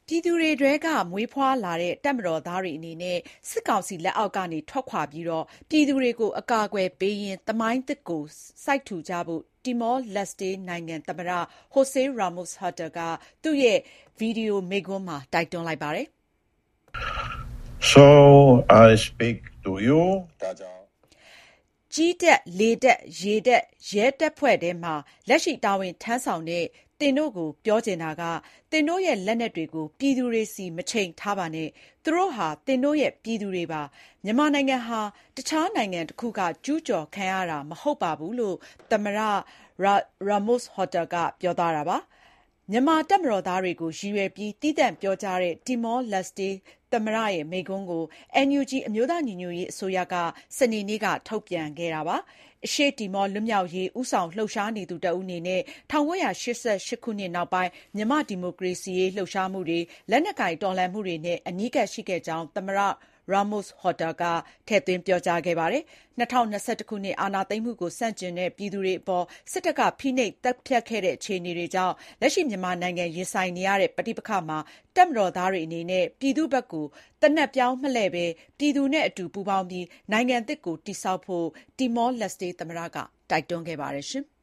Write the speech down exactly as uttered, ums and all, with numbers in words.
ပြည်သူတွေထဲကမွေးဖွားလာတဲ့တပ်မတော်သားတွေအနေနဲ့စစ်ကောင်စီလက်အောက်ကနေထွက်ခွာပြီးပြည်သူတွေကိုအကာအကွယ်ပေးရင်းသမိုင်းသစ်ကိုစိုက်ထူကြဖို့တီမောလက်စတေနိုင်ငံသမ္မတ Jose Ramos-Horta ကသူ့ရဲ့ဗီဒီယိုမိန့်ခွန်းမှာတိုက်တွန်းလိုက်ပါတယ်။ So I speak to you ဒါကြောင့်ကြည်းတပ်၊လေတပ်၊ရေတပ်၊ရဲတပ်ဖွဲ့ထဲမှာလက်ရှိတာဝန်ထမ်းဆောင်တဲ့သင်တို့ကိုပြောချင်တာကသင်တို့ရဲ့လက်နက်တွေကိုပြည်သူတွေဆီမချိန်ထားပါနဲ့။သူတို့ဟာသင်တို့ရဲ့ပြည်သူတွေပါ။မြန်မာနိုင်ငံဟာတခြားနိုင်ငံတခုကကျူးကျော်ခံရတာမဟုတ်ပါဘူးလို့သမ္မတ Ramos-Horta ကပြောသွားတာပါ။မြန်မာတပ်မတော်သားတွေကိုရည်ရွယ်ပြီးသီးသန့်ပြောကြားတဲ့တီမောလက်စတေသမ္မတရဲ့မိန့်ခွန်းကို အန်ယူဂျီ အမျိုးသားညီညွတ်ရေးအစိုးရကစနေနေ့ကထုတ်ပြန်ခဲ့တာပါ။အရှေ့တီမောလွတ်မြောက်ရေးဦးဆောင်လှုပ်ရှားနေသူတဦးအနေနဲ့၁၉၈၈ ခုနှစ်နောက်ပိုင်းမြန်မာ့ဒီမိုကရေစီရေးလှုပ်ရှားမှုတွေ၊လက်နက်ကိုင်တော်လှန်မှုတွေနဲ့အနီးကပ်ရှိခဲ့ကြောင်းသမ္မတ Ramos-Horta ကထည့်သွင်းပြောကြားခဲ့ပါတယ်။၂၀၂၁ ခုနှစ်အာဏာသိမ်းမှုကိုဆန့်ကျင်တဲ့ပြည်သူတွေအပေါ်စစ်တပ်ကဖိနှိပ်သတ်ဖြတ်ခဲ့တဲ့အခြေအနေတွေကြောင့်လက်ရှိမြန်မာနိုင်ငံရင်ဆိုင်နေရတဲ့ပဋိပက္ခမှာတပ်မတော်သားတွေအနေနဲ့ပြည်သူ့ဘက်ကိုသေနတ်ပြောင်းမလှည့်ဘဲပြည်သူနဲ့အတူပူးပေါင်းပြီးနိုင်ငံသစ်ကိုတည်ဆောက်ဖို့တီမောလက်စတေသမ္မတကတိုက်တွန်းခဲ့ပါတယ်။